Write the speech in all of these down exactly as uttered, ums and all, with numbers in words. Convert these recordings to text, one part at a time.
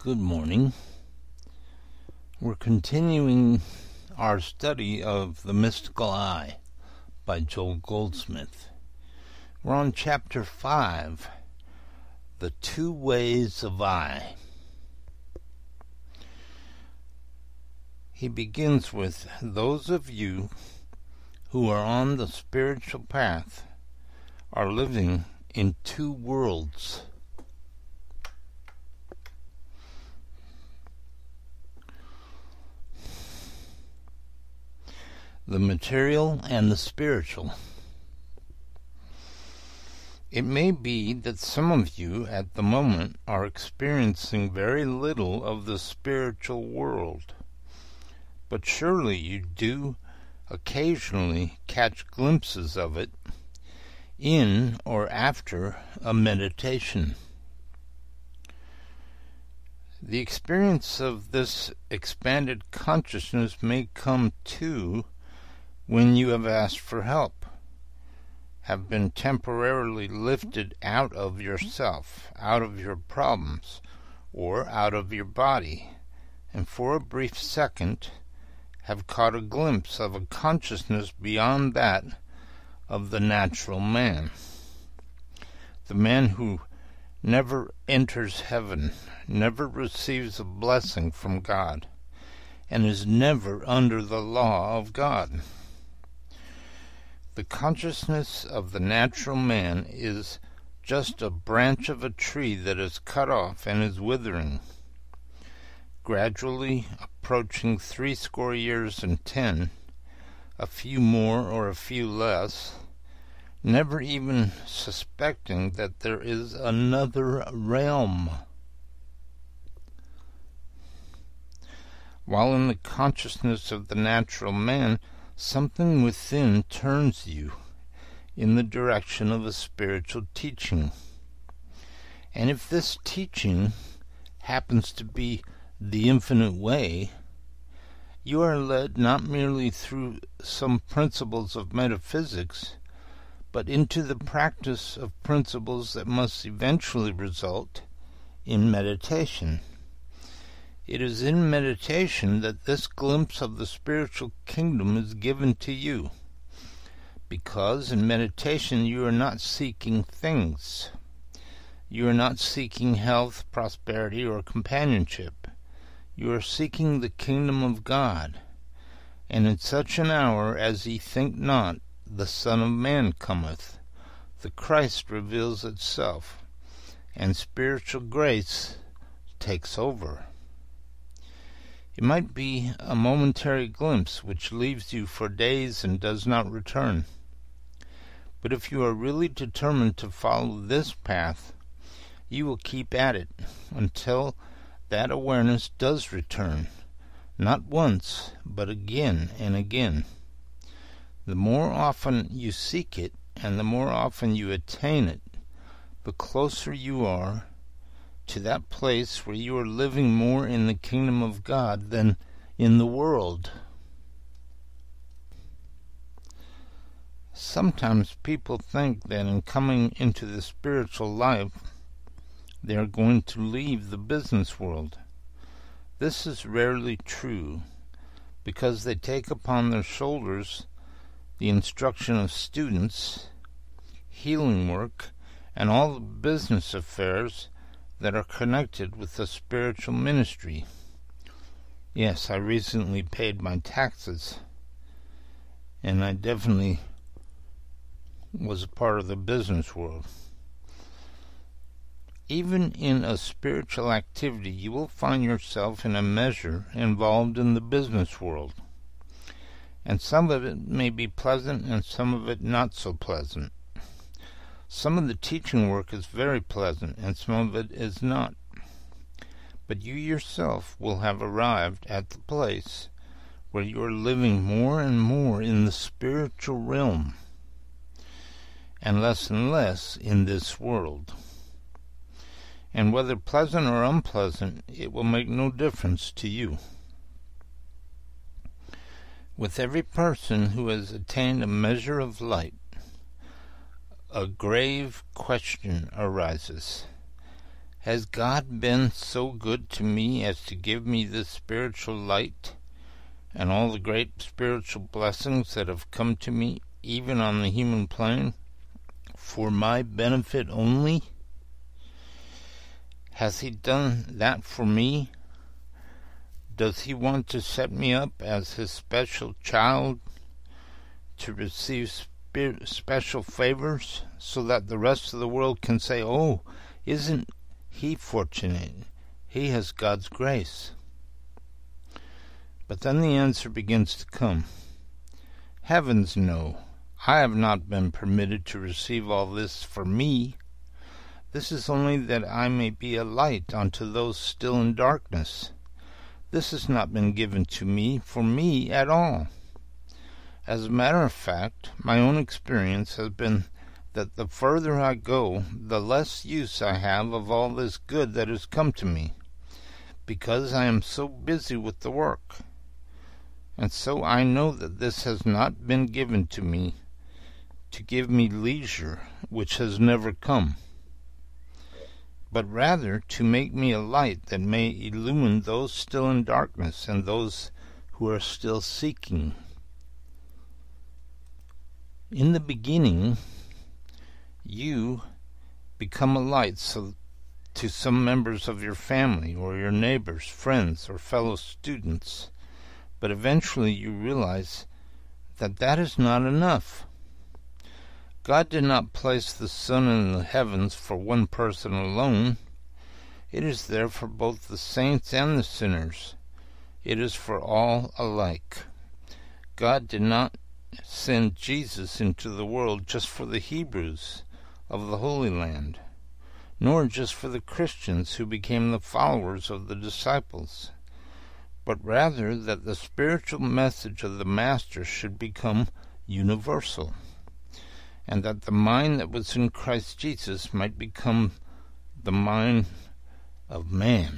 Good morning. We're continuing our study of The Mystical Eye by Joel Goldsmith. We're on chapter five, The Two Ways of Eye. He begins with, those of you who are on the spiritual path are living in two worlds. The material and the spiritual. It may be that some of you at the moment are experiencing very little of the spiritual world, but surely you do occasionally catch glimpses of it in or after a meditation. The experience of this expanded consciousness may come too when you have asked for help, have been temporarily lifted out of yourself, out of your problems, or out of your body, and for a brief second have caught a glimpse of a consciousness beyond that of the natural man. The man who never enters heaven, never receives a blessing from God, and is never under the law of God. The consciousness of the natural man is just a branch of a tree that is cut off and is withering. Gradually approaching threescore years and ten, a few more or a few less, never even suspecting that there is another realm. While in the consciousness of the natural man, something within turns you in the direction of a spiritual teaching. And if this teaching happens to be the infinite way, you are led not merely through some principles of metaphysics, but into the practice of principles that must eventually result in meditation. It is in meditation that this glimpse of the spiritual kingdom is given to you, because in meditation you are not seeking things. You are not seeking health, prosperity, or companionship. You are seeking the kingdom of God, and in such an hour as ye think not, the Son of Man cometh, the Christ reveals itself, and spiritual grace takes over. It might be a momentary glimpse which leaves you for days and does not return. But if you are really determined to follow this path, you will keep at it until that awareness does return, not once, but again and again. The more often you seek it, and the more often you attain it, the closer you are to that place where you are living more in the kingdom of God than in the world. Sometimes people think that in coming into the spiritual life, they are going to leave the business world. This is rarely true, because they take upon their shoulders the instruction of students, healing work, and all the business affairs that are connected with the spiritual ministry. Yes, I recently paid my taxes, and I definitely was a part of the business world. Even in a spiritual activity, you will find yourself in a measure involved in the business world, and some of it may be pleasant and some of it not so pleasant. Some of the teaching work is very pleasant, and some of it is not. But you yourself will have arrived at the place where you are living more and more in the spiritual realm, and less and less in this world. And whether pleasant or unpleasant, it will make no difference to you. With every person who has attained a measure of light, a grave question arises. Has God been so good to me as to give me this spiritual light and all the great spiritual blessings that have come to me, even on the human plane, for my benefit only? Has He done that for me? Does He want to set me up as His special child to receive spe- special favors so that the rest of the world can say, "Oh, isn't he fortunate? He has God's grace"? But then the answer begins to come. Heavens no, I have not been permitted to receive all this for me. This is only that I may be a light unto those still in darkness. This has not been given to me for me at all. As a matter of fact, my own experience has been that the further I go, the less use I have of all this good that has come to me, because I am so busy with the work. And so I know that this has not been given to me to give me leisure, which has never come, but rather to make me a light that may illumine those still in darkness and those who are still seeking. In the beginning, you become a light so, to some members of your family or your neighbors, friends, or fellow students, but eventually you realize that that is not enough. God did not place the sun in the heavens for one person alone. It is there for both the saints and the sinners. It is for all alike. God did not send Jesus into the world just for the Hebrews of the Holy Land, nor just for the Christians who became the followers of the disciples, but rather that the spiritual message of the Master should become universal, and that the mind that was in Christ Jesus might become the mind of man.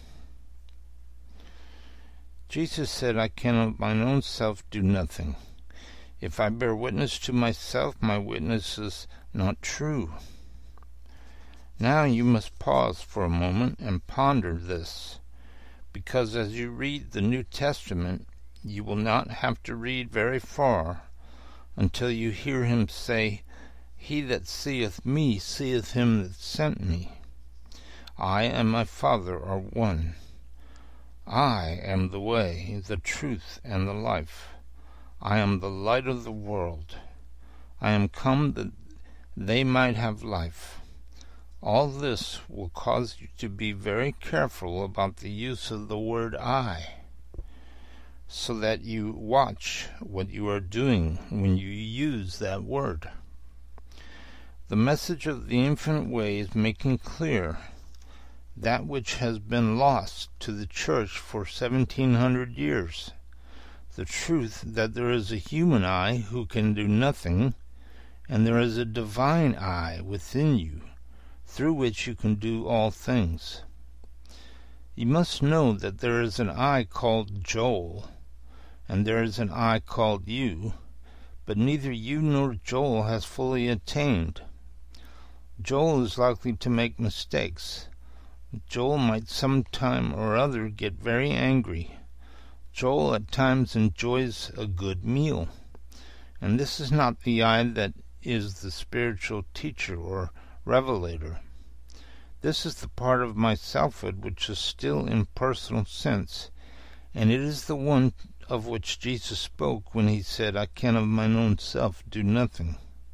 Jesus said, "I can of mine own self do nothing. If I bear witness to myself, my witness is not true." Now you must pause for a moment and ponder this, because as you read the New Testament, you will not have to read very far until you hear him say, "He that seeth me seeth him that sent me. I and my Father are one. I am the way, the truth, and the life. I am the light of the world. I am come that they might have life." All this will cause you to be very careful about the use of the word "I," so that you watch what you are doing when you use that word. The message of the infinite way is making clear that which has been lost to the church for seventeen hundred years, the truth that there is a human I who can do nothing, and there is a divine I within you, through which you can do all things. You must know that there is an I called Joel, and there is an I called you, but neither you nor Joel has fully attained. Joel is likely to make mistakes. Joel might some time or other get very angry. Joel at times enjoys a good meal. And this is not the I that is the spiritual teacher or revelator. This is the part of my selfhood which is still in personal sense, and it is the one of which Jesus spoke when he said, "I can of mine own self do nothing."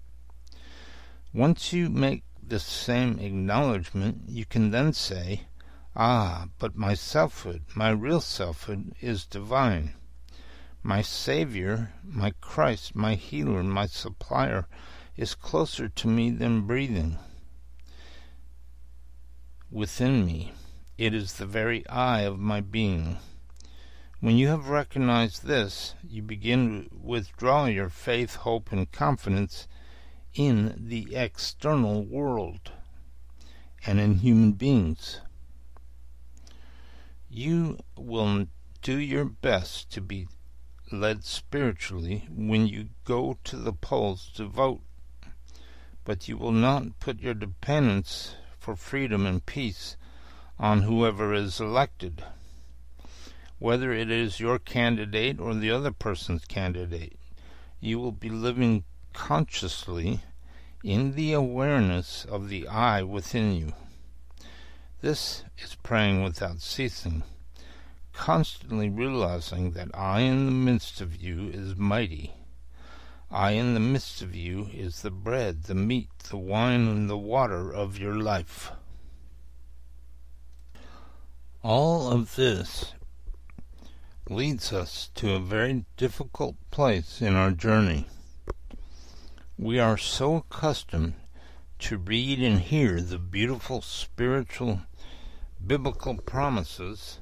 Once you make this same acknowledgement, you can then say, "Ah, but my selfhood, my real selfhood, is divine. My Savior, my Christ, my healer, my supplier, is closer to me than breathing within me. It is the very I of my being." When you have recognized this, you begin to withdraw your faith, hope, and confidence in the external world and in human beings. You will do your best to be led spiritually when you go to the polls to vote, but you will not put your dependence for freedom and peace on whoever is elected, whether it is your candidate or the other person's candidate. You will be living consciously in the awareness of the I within you. This is praying without ceasing, constantly realizing that I in the midst of you is mighty. I in the midst of you is the bread, the meat, the wine, and the water of your life. All of this leads us to a very difficult place in our journey. We are so accustomed to read and hear the beautiful spiritual biblical promises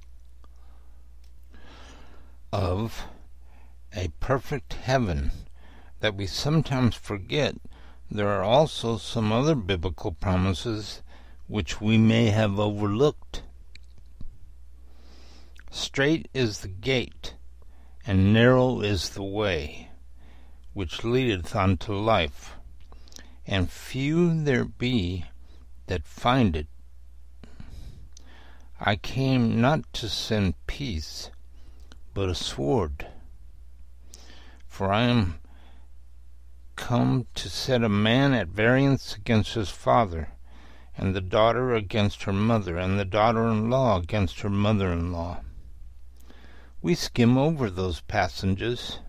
of a perfect heaven that we sometimes forget there are also some other biblical promises which we may have overlooked. Strait is the gate, and narrow is the way, which leadeth unto life, and few there be that find it. I came not to send peace, but a sword. For I am come to set a man at variance against his father, and the daughter against her mother, and the daughter-in-law against her mother-in-law. We skim over those passages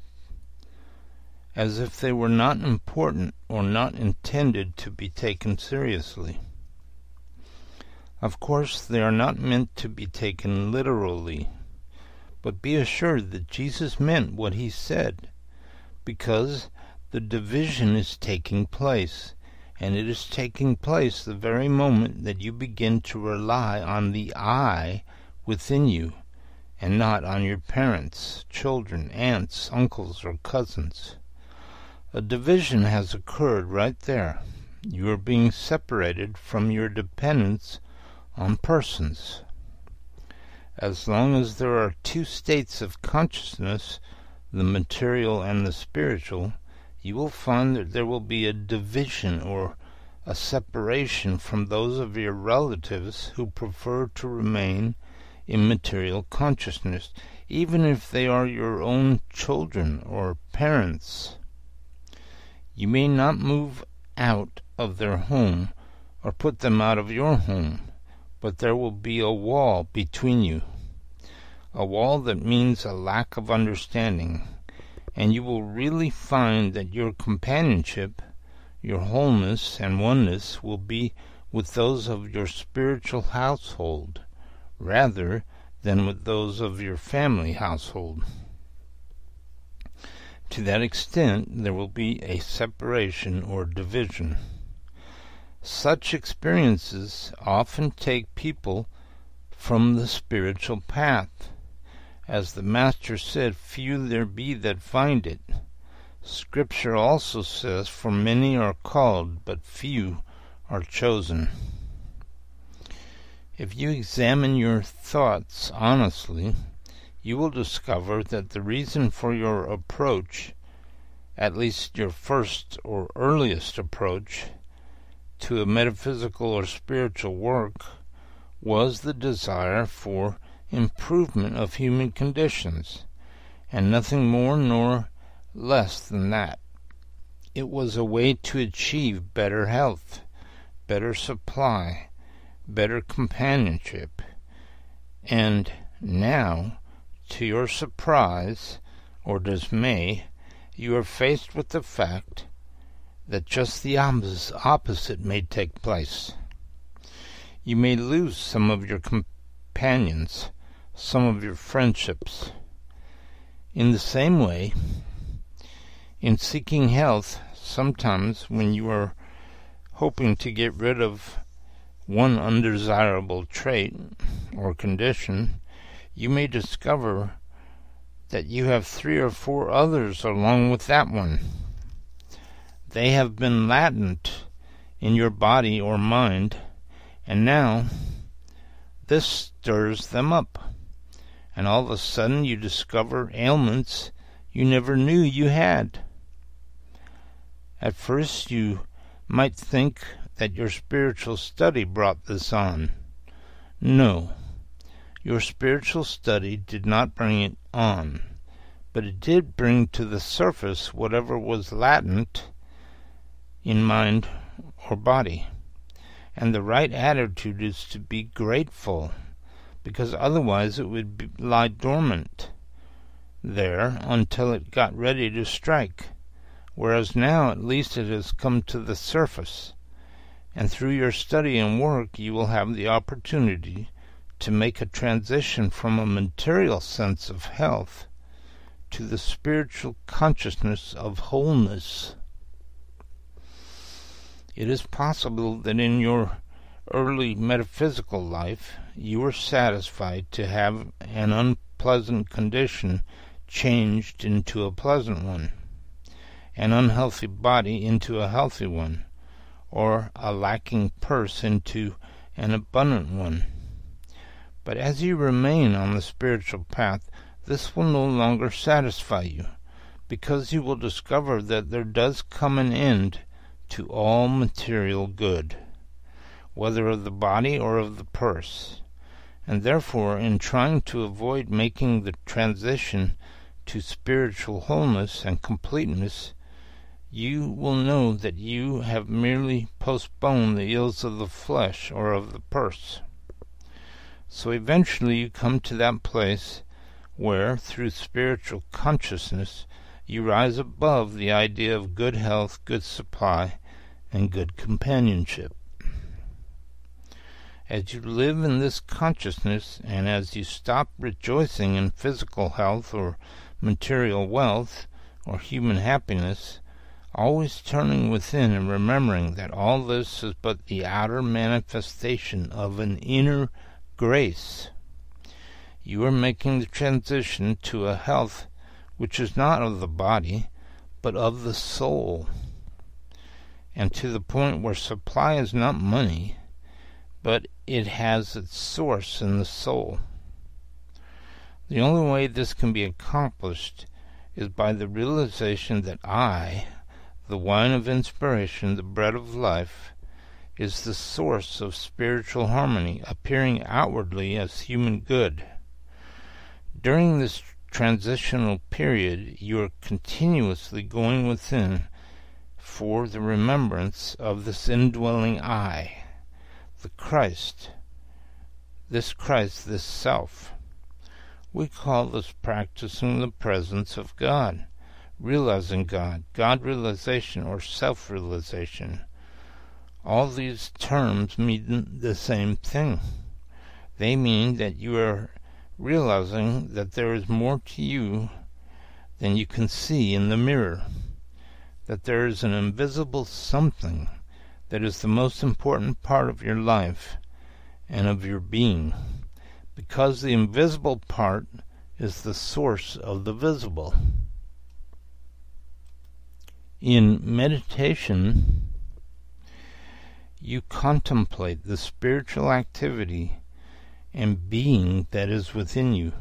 as if they were not important or not intended to be taken seriously. Of course, they are not meant to be taken literally, but be assured that Jesus meant what he said, because the division is taking place, and it is taking place the very moment that you begin to rely on the I within you, and not on your parents, children, aunts, uncles, or cousins. A division has occurred right there. You are being separated from your dependence on persons. As long as there are two states of consciousness, the material and the spiritual, you will find that there will be a division or a separation from those of your relatives who prefer to remain in material consciousness, even if they are your own children or parents. You may not move out of their home or put them out of your home, but there will be a wall between you, a wall that means a lack of understanding, and you will really find that your companionship, your wholeness and oneness will be with those of your spiritual household, rather than with those of your family household. To that extent, there will be a separation or division. Such experiences often take people from the spiritual path. As the Master said, few there be that find it. Scripture also says, for many are called, but few are chosen. If you examine your thoughts honestly, you will discover that the reason for your approach, at least your first or earliest approach, to a metaphysical or spiritual work, was the desire for improvement of human conditions, and nothing more nor less than that. It was a way to achieve better health, better supply, better companionship, and now, to your surprise or dismay, you are faced with the fact that just the opposite may take place. You may lose some of your companions, some of your friendships. In the same way, in seeking health, sometimes when you are hoping to get rid of one undesirable trait or condition, you may discover that you have three or four others along with that one. They have been latent in your body or mind, and now this stirs them up, and all of a sudden you discover ailments you never knew you had. At first you might think that your spiritual study brought this on. No, your spiritual study did not bring it on, but it did bring to the surface whatever was latent in mind or body. And the right attitude is to be grateful, because otherwise it would be, lie dormant there until it got ready to strike, whereas now at least it has come to the surface, and through your study and work you will have the opportunity to make a transition from a material sense of health to the spiritual consciousness of wholeness. It is possible that in your early metaphysical life you were satisfied to have an unpleasant condition changed into a pleasant one, an unhealthy body into a healthy one, or a lacking purse into an abundant one. But as you remain on the spiritual path, this will no longer satisfy you, because you will discover that there does come an end to all material good, whether of the body or of the purse, and therefore in trying to avoid making the transition to spiritual wholeness and completeness, you will know that you have merely postponed the ills of the flesh or of the purse. So eventually you come to that place where, through spiritual consciousness, you rise above the idea of good health, good supply, and good companionship. As you live in this consciousness, and as you stop rejoicing in physical health or material wealth or human happiness, always turning within and remembering that all this is but the outer manifestation of an inner grace, you are making the transition to a health which is not of the body, but of the soul, and to the point where supply is not money, but it has its source in the soul. The only way this can be accomplished is by the realization that I, the wine of inspiration, the bread of life, is the source of spiritual harmony, appearing outwardly as human good. During this transitional period, you are continuously going within for the remembrance of this indwelling I, the Christ, this Christ, this self. We call this practicing the presence of God, realizing God, God realization, or self-realization. All these terms mean the same thing. They mean that you are realizing that there is more to you than you can see in the mirror, that there is an invisible something that is the most important part of your life and of your being, because the invisible part is the source of the visible. In meditation, you contemplate the spiritual activity and being that is within you.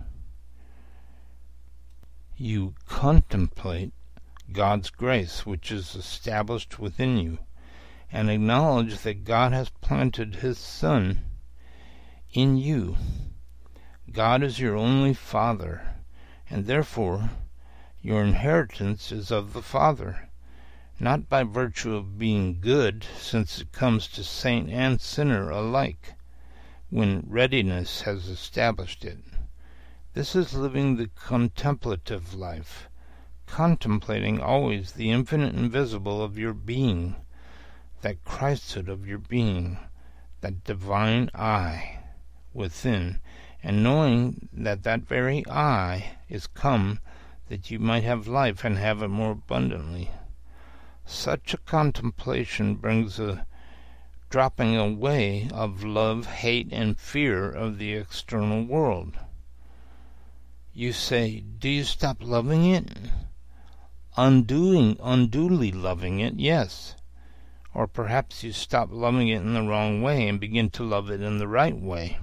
You contemplate God's grace, which is established within you, and acknowledge that God has planted His Son in you. God is your only Father, and therefore your inheritance is of the Father, not by virtue of being good, since it comes to saint and sinner alike, when readiness has established it. This is living the contemplative life, contemplating always the infinite invisible of your being, that Christhood of your being, that divine I within, and knowing that that very I is come that you might have life and have it more abundantly. Such a contemplation brings a dropping away of love, hate, and fear of the external world. You say, do you stop loving it? Undoing, unduly loving it, yes. Or perhaps you stop loving it in the wrong way and begin to love it in the right way.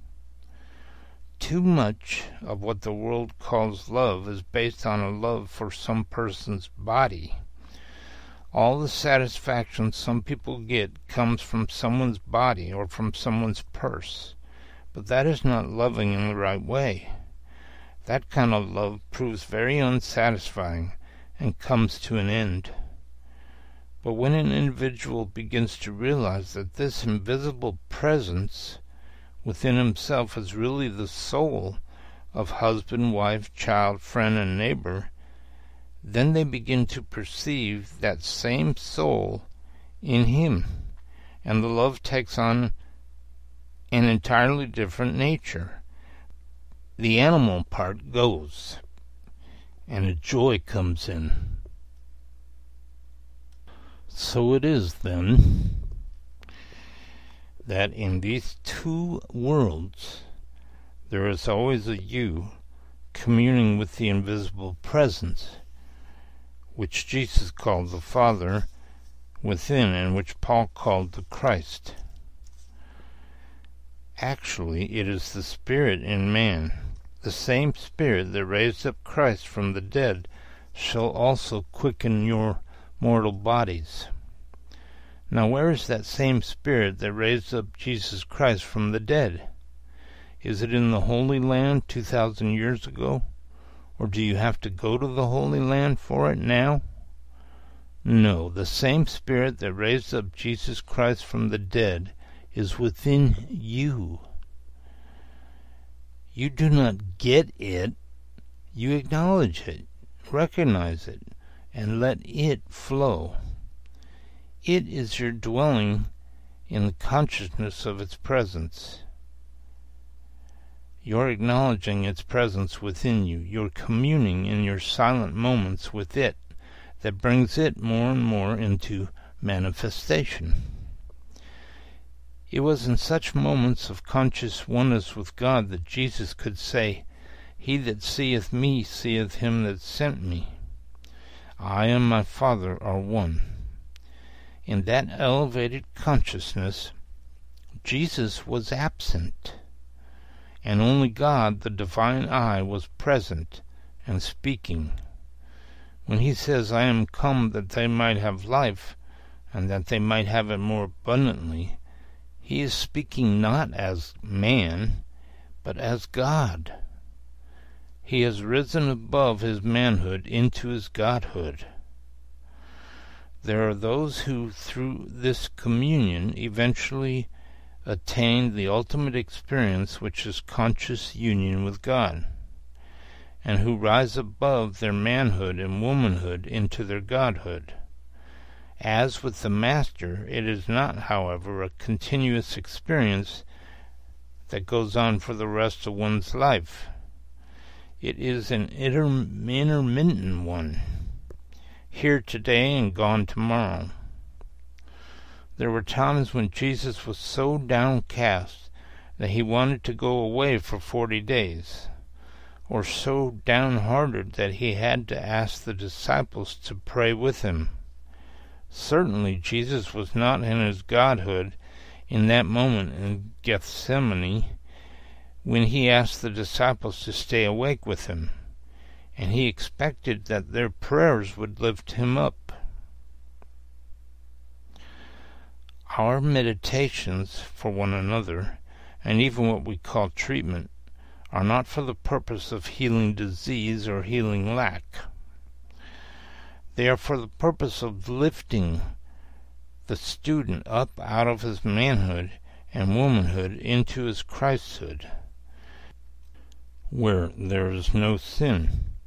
Too much of what the world calls love is based on a love for some person's body. All the satisfaction some people get comes from someone's body or from someone's purse. But that is not loving in the right way. That kind of love proves very unsatisfying and comes to an end. But when an individual begins to realize that this invisible presence within himself is really the soul of husband, wife, child, friend, and neighbor, then they begin to perceive that same soul in him, and the love takes on an entirely different nature. The animal part goes, and a joy comes in. So it is, then, that in these two worlds there is always a you communing with the invisible presence, which Jesus called the Father within, and which Paul called the Christ. Actually, it is the Spirit in man. The same Spirit that raised up Christ from the dead shall also quicken your mortal bodies. Now where is that same Spirit that raised up Jesus Christ from the dead? Is it in the Holy Land two thousand years ago? Or do you have to go to the Holy Land for it now? No, the same Spirit that raised up Jesus Christ from the dead is within you. You do not get it, you acknowledge it, recognize it, and let it flow. It is your dwelling in the consciousness of its presence. You're acknowledging its presence within you. You're communing in your silent moments with it that brings it more and more into manifestation. It was in such moments of conscious oneness with God that Jesus could say, "He that seeth me seeth him that sent me. I and my Father are one." In that elevated consciousness, Jesus was absent, and only God, the divine I, was present and speaking. When he says, "I am come that they might have life, and that they might have it more abundantly," he is speaking not as man, but as God. He has risen above his manhood into his godhood. There are those who, through this communion, eventually attain the ultimate experience, which is conscious union with God, and who rise above their manhood and womanhood into their godhood. As with the Master, it is not, however, a continuous experience that goes on for the rest of one's life. It is an intermittent one, here today and gone tomorrow. There were times when Jesus was so downcast that he wanted to go away for forty days, or so downhearted that he had to ask the disciples to pray with him. Certainly Jesus was not in his godhood in that moment in Gethsemane when he asked the disciples to stay awake with him, and he expected that their prayers would lift him up. Our meditations for one another, and even what we call treatment, are not for the purpose of healing disease or healing lack. They are for the purpose of lifting the student up out of his manhood and womanhood into his Christhood, where there is no sin,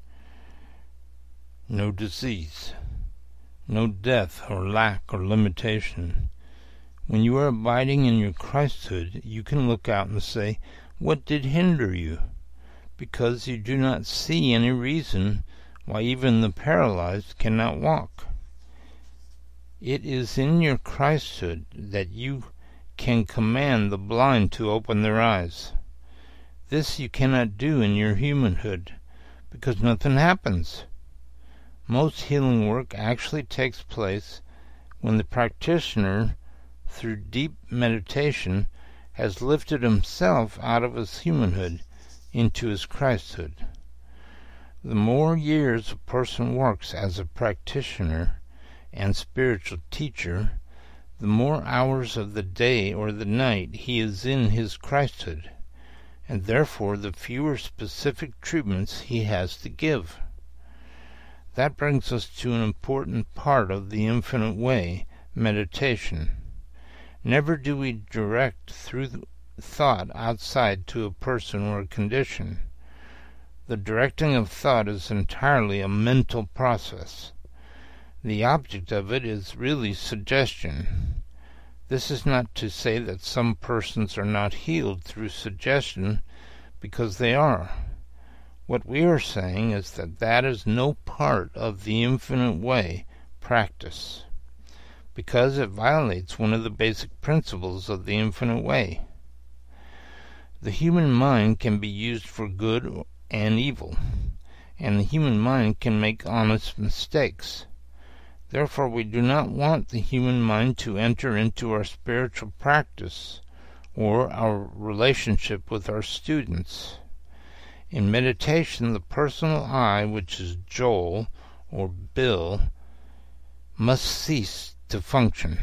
no disease, no death or lack or limitation. When you are abiding in your Christhood, you can look out and say, "What did hinder you?" Because you do not see any reason why even the paralyzed cannot walk. It is in your Christhood that you can command the blind to open their eyes. This you cannot do in your humanhood, because nothing happens. Most healing work actually takes place when the practitioner, through deep meditation, has lifted himself out of his humanhood into his Christhood. The more years a person works as a practitioner, and spiritual teacher, the more hours of the day or the night he is in his Christhood, and therefore the fewer specific treatments he has to give. That brings us to an important part of the Infinite Way, meditation. Never do we direct through thought outside to a person or a condition. The directing of thought is entirely a mental process. The object of it is really suggestion. This is not to say that some persons are not healed through suggestion, because they are. What we are saying is that that is no part of the Infinite Way practice, because it violates one of the basic principles of the Infinite Way. The human mind can be used for good and evil, and the human mind can make honest mistakes. Therefore we do not want the human mind to enter into our spiritual practice or our relationship with our students. In meditation, the personal I, which is Joel or Bill, must cease to function,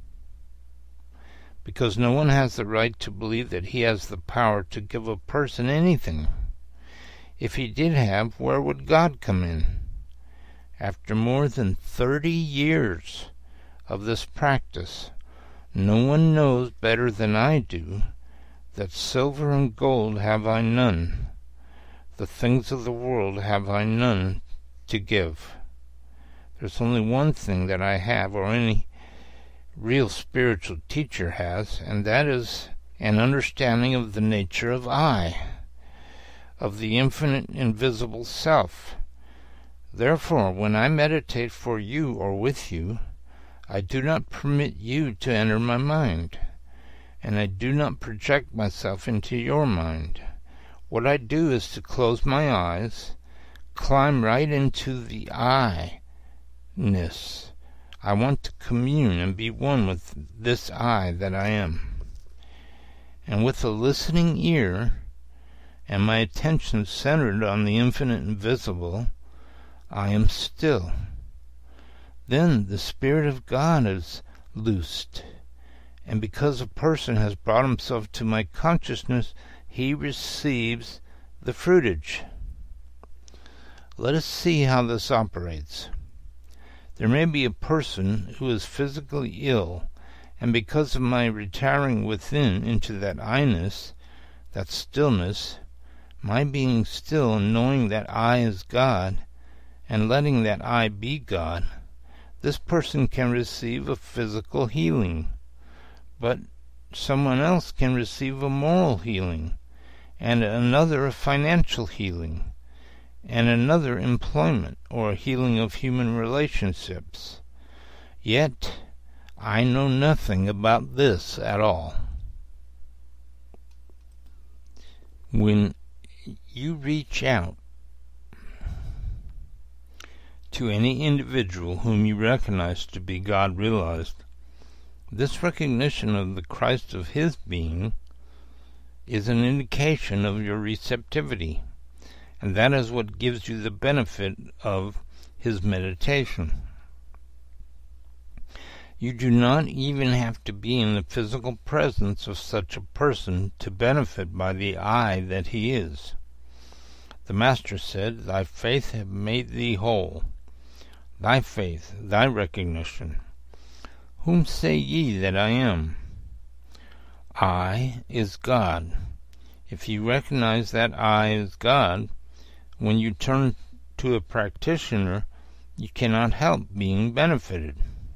because no one has the right to believe that he has the power to give a person anything. If he did have, where would God come in? After more than thirty years of this practice, no one knows better than I do that silver and gold have I none, the things of the world have I none to give. There's only one thing that I have, or any real spiritual teacher has, and that is an understanding of the nature of I, of the infinite invisible self. Therefore, when I meditate for you or with you, I do not permit you to enter my mind, and I do not project myself into your mind. What I do is to close my eyes, climb right into the I-ness. I want to commune and be one with this I that I am. And with a listening ear, and my attention centered on the infinite invisible, I am still. Then the Spirit of God is loosed, and because a person has brought himself to my consciousness, he receives the fruitage. Let us see how this operates. There may be a person who is physically ill, and because of my retiring within into that I-ness, that stillness, my being still and knowing that I is God, and letting that I be God, this person can receive a physical healing, but someone else can receive a moral healing, and another a financial healing, and another employment or a healing of human relationships. Yet I know nothing about this at all. When you reach out to any individual whom you recognize to be God realized, this recognition of the Christ of his being is an indication of your receptivity, and that is what gives you the benefit of his meditation. You do not even have to be in the physical presence of such a person to benefit by the I that he is. The Master said, "Thy faith hath made thee whole." Thy faith, thy recognition. Whom say ye that I am? I is God. If you recognize that I is God, when you turn to a practitioner, you cannot help being benefited.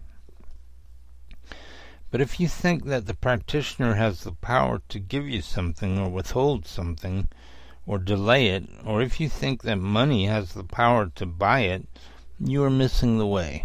But if you think that the practitioner has the power to give you something or withhold something or delay it, or if you think that money has the power to buy it, you are missing the way.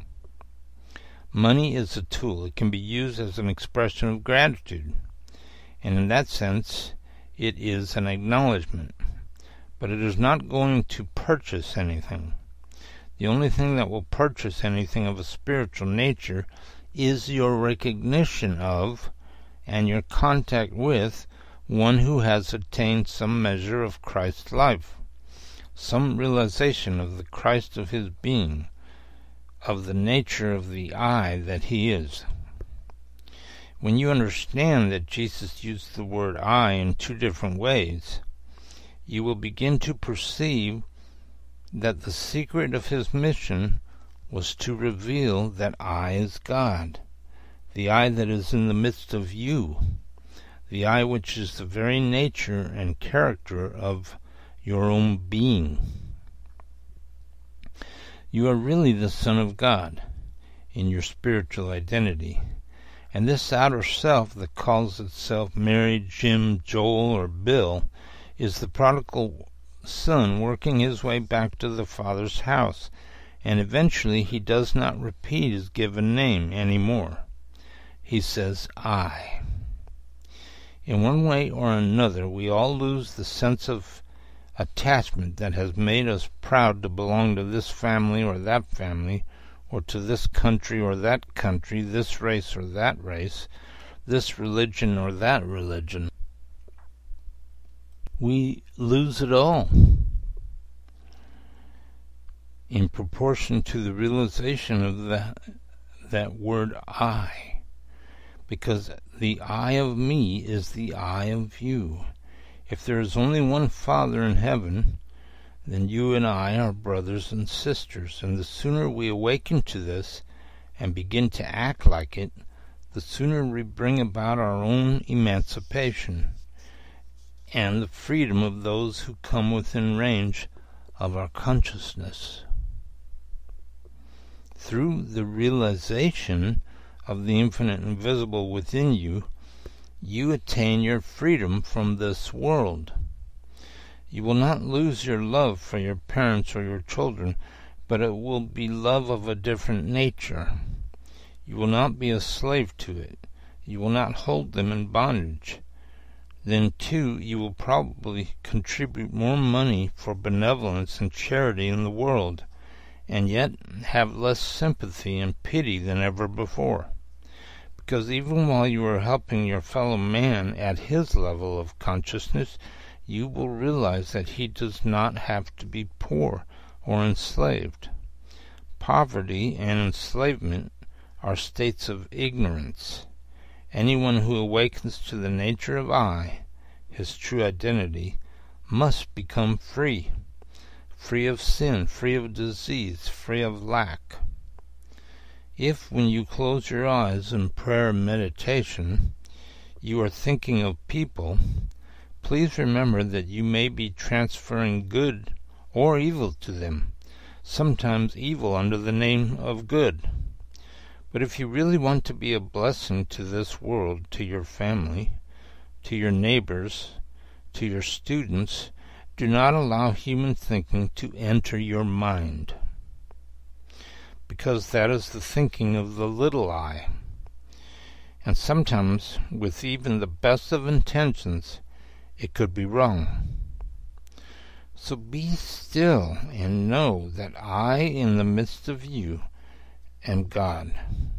Money is a tool. It can be used as an expression of gratitude, and in that sense it is an acknowledgement, but it is not going to purchase anything. The only thing that will purchase anything of a spiritual nature is your recognition of and your contact with one who has attained some measure of Christ's life, some realization of the Christ of his being, of the nature of the I that he is. When you understand that Jesus used the word I in two different ways, you will begin to perceive that the secret of his mission was to reveal that I is God, the I that is in the midst of you, the I which is the very nature and character of your own being. You are really the Son of God in your spiritual identity, and this outer self that calls itself Mary, Jim, Joel, or Bill is the prodigal son working his way back to the Father's house, and eventually he does not repeat his given name anymore. He says, I. In one way or another, we all lose the sense of attachment that has made us proud to belong to this family or that family, or to this country or that country, this race or that race, this religion or that religion. We lose it all in proportion to the realization of the, that word I, because the I of me is the I of you. If there is only one Father in heaven, then you and I are brothers and sisters, and the sooner we awaken to this and begin to act like it, the sooner we bring about our own emancipation and the freedom of those who come within range of our consciousness. Through the realization of the infinite invisible within you, you attain your freedom from this world. You will not lose your love for your parents or your children, but it will be love of a different nature. You will not be a slave to it. You will not hold them in bondage. Then, too, you will probably contribute more money for benevolence and charity in the world, and yet have less sympathy and pity than ever before. Because even while you are helping your fellow man at his level of consciousness, you will realize that he does not have to be poor or enslaved. Poverty and enslavement are states of ignorance. Anyone who awakens to the nature of I, his true identity, must become free, free of sin, free of disease, free of lack. If, when you close your eyes in prayer and meditation, you are thinking of people, please remember that you may be transferring good or evil to them, sometimes evil under the name of good. But if you really want to be a blessing to this world, to your family, to your neighbors, to your students, do not allow human thinking to enter your mind, because that is the thinking of the little I. And sometimes, with even the best of intentions, it could be wrong. So be still and know that I, in the midst of you, am God.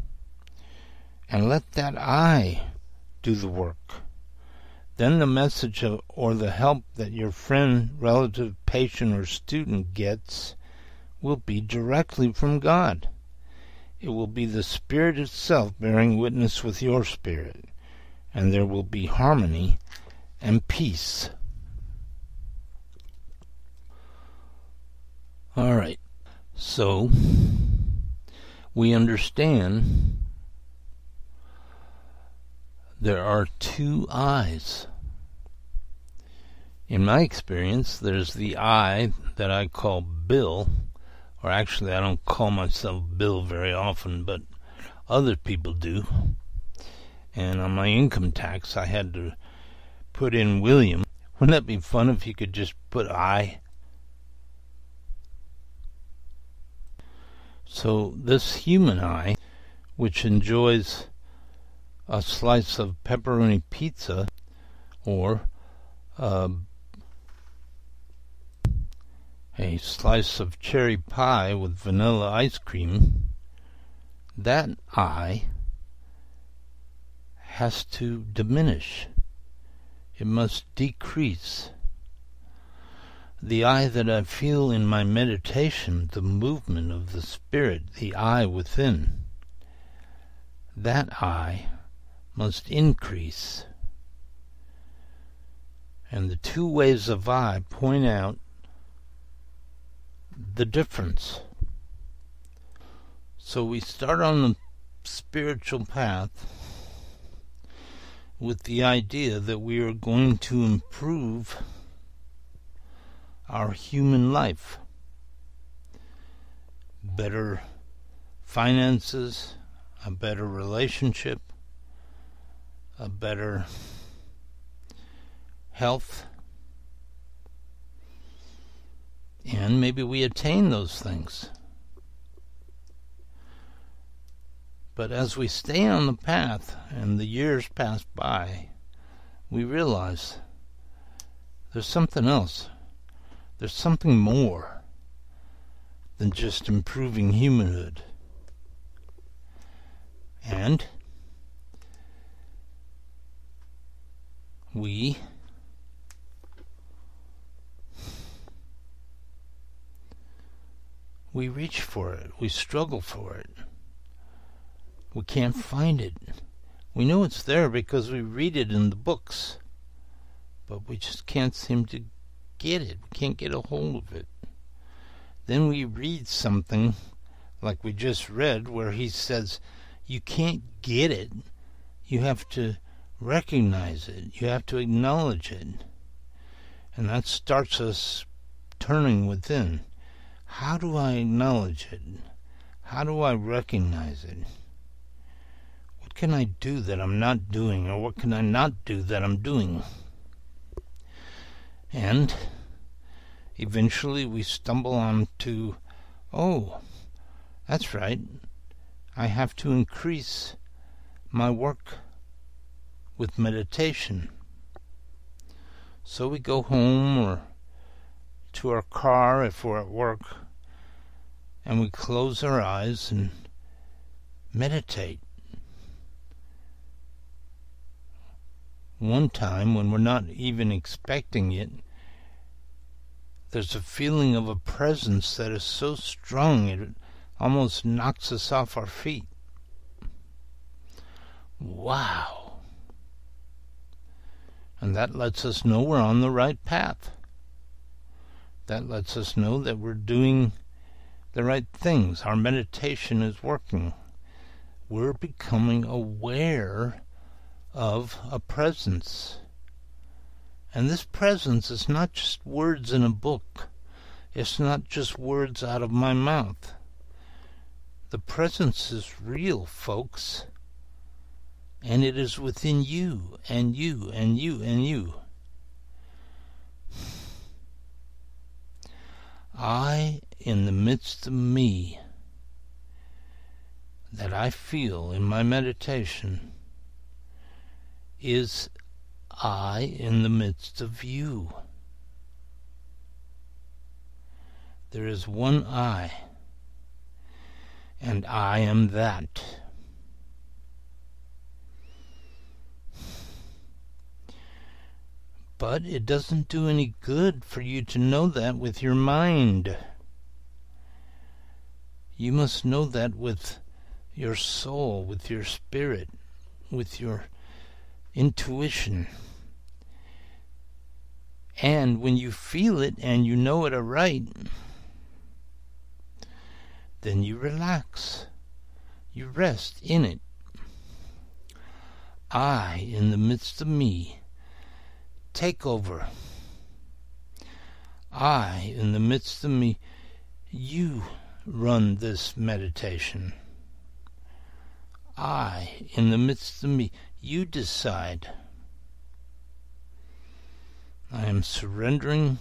And let that I do the work. Then the message of, or the help that your friend, relative, patient, or student gets will be directly from God. It will be the Spirit itself bearing witness with your spirit, and there will be harmony and peace. All right, so we understand there are two I's. In my experience, there's the I that I call Bill, or actually I don't call myself Bill very often, but other people do. And on my income tax, I had to put in William. Wouldn't that be fun if you could just put I? So this human I, which enjoys a slice of pepperoni pizza or uh, a slice of cherry pie with vanilla ice cream, that I has to diminish. It must decrease. The I that I feel in my meditation, the movement of the Spirit, the I within, that I must increase. And the two waves of I point out the difference. So we start on the spiritual path with the idea that we are going to improve our human life. Better finances, a better relationship, a better health, and maybe we attain those things. But as we stay on the path and the years pass by, we realize there's something else. There's something more than just improving humanhood. And we we reach for it. We struggle for it. We can't find it. We know it's there because we read it in the books, but we just can't seem to get it. We can't get a hold of it. Then we read something like we just read where he says, you can't get it. You have to recognize it. You have to acknowledge it. And that starts us turning within. How do I acknowledge it? How do I recognize it? What can I do that I'm not doing, or what can I not do that I'm doing? And eventually we stumble on to, oh, that's right, I have to increase my work with meditation. So we go home or to our car if we're at work, and we close our eyes and meditate. One time, when we're not even expecting it, there's a feeling of a presence that is so strong it almost knocks us off our feet. Wow! And that lets us know we're on the right path. That lets us know that we're doing the right things. Our meditation is working. We're becoming aware of a presence. And this presence is not just words in a book. It's not just words out of my mouth. The presence is real, folks. And it is within you, and you, and you, and you. I, in the midst of me, that I feel in my meditation, is I in the midst of you. There is one I, and I am that. But it doesn't do any good for you to know that with your mind. You must know that with your soul, with your spirit, with your intuition. And when you feel it and you know it aright, then you relax. You rest in it. I, in the midst of me, take over. I, in the midst of me, you run this meditation. I, in the midst of me, you decide. I am surrendering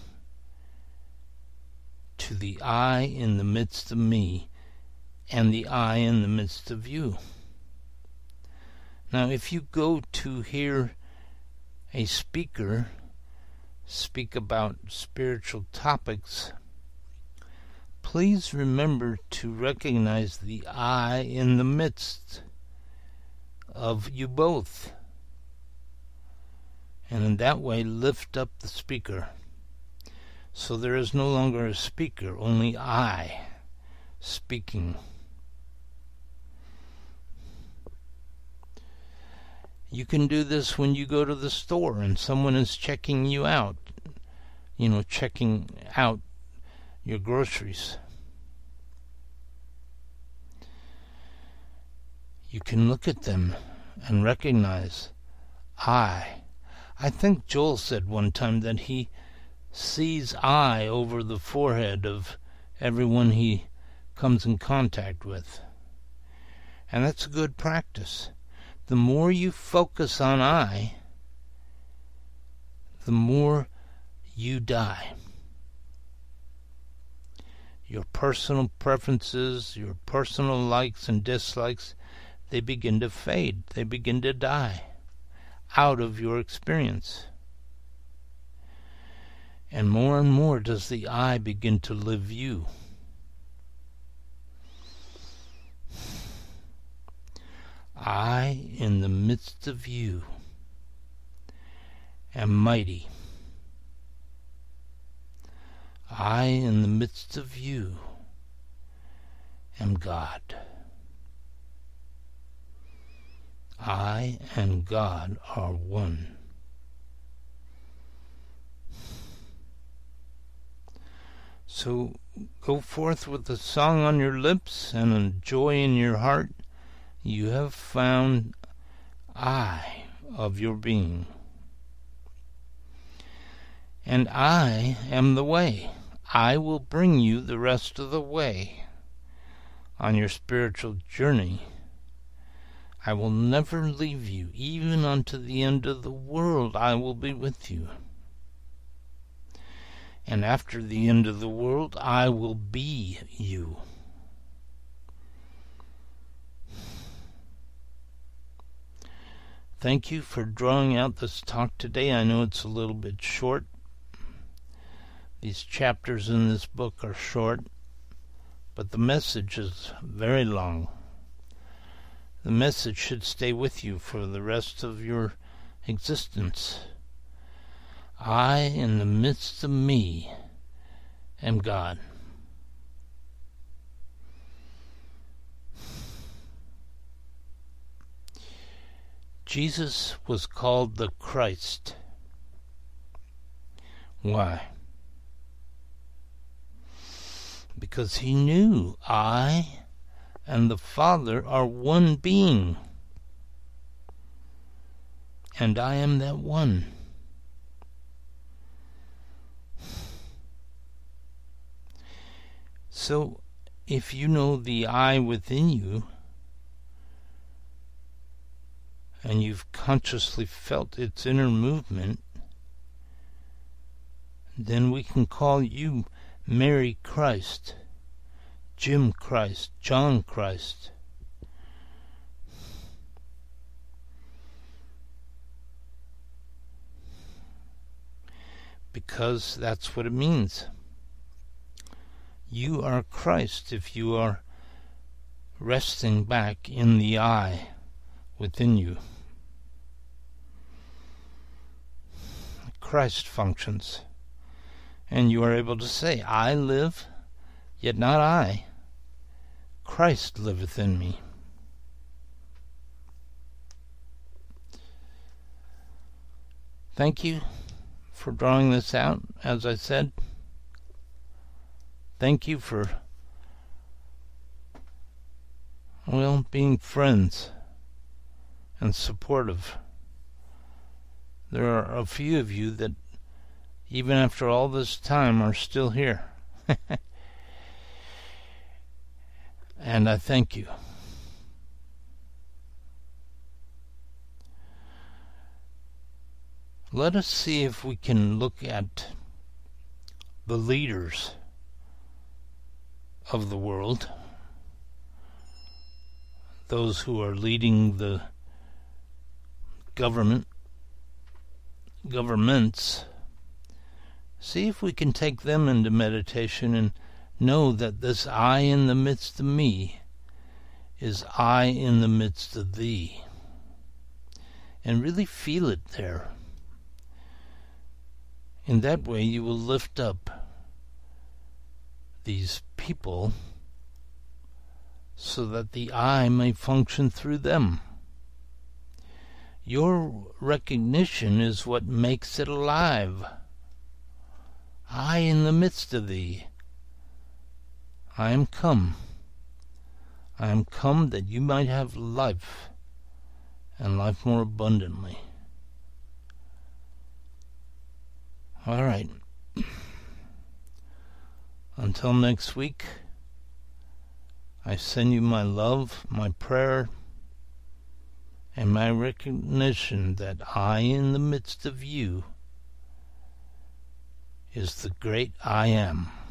to the I in the midst of me and the I in the midst of you. Now, if you go to hear a speaker speak about spiritual topics, please remember to recognize the I in the midst of you both, and in that way lift up the speaker. So there is no longer a speaker, only I speaking. You can do this when you go to the store and someone is checking you out, you know, checking out your groceries. You can look at them and recognize I. I think Joel said one time that he sees I over the forehead of everyone he comes in contact with. And that's a good practice. The more you focus on I, the more you die. Your personal preferences, your personal likes and dislikes, they begin to fade. They begin to die out of your experience. And more and more does the I begin to live you. I, in the midst of you, am mighty. I, in the midst of you, am God. I and God are one. So go forth with a song on your lips and a joy in your heart. You have found I of your being. And I am the way. I will bring you the rest of the way on your spiritual journey. I will never leave you, even unto the end of the world I will be with you. And after the end of the world, I will be you. Thank you for drawing out this talk today. I know it's a little bit short. These chapters in this book are short, but the message is very long. The message should stay with you for the rest of your existence. I, in the midst of me, am God. Jesus was called the Christ. Why? Because he knew I and the Father are one being, and I am that one. So, if you know the I within you, and you've consciously felt its inner movement, then we can call you Mary Christ, Jim Christ, John Christ. Because that's what it means. You are Christ if you are resting back in the I within you. Christ functions. And you are able to say, I live, yet not I. Christ liveth in me. Thank you for drawing this out, as I said. Thank you for, well, being friends and supportive. There are a few of you that, even after all this time, are still here. And I thank you. Let us see if we can look at the leaders of the world, those who are leading the government, governments. See if we can take them into meditation and know that this I in the midst of me is I in the midst of thee. And really feel it there. In that way you will lift up these people so that the I may function through them. Your recognition is what makes it alive. I in the midst of thee. I am come. I am come that you might have life, and life more abundantly. All right. Until next week, I send you my love, my prayer, and my recognition that I in the midst of you is the great I Am.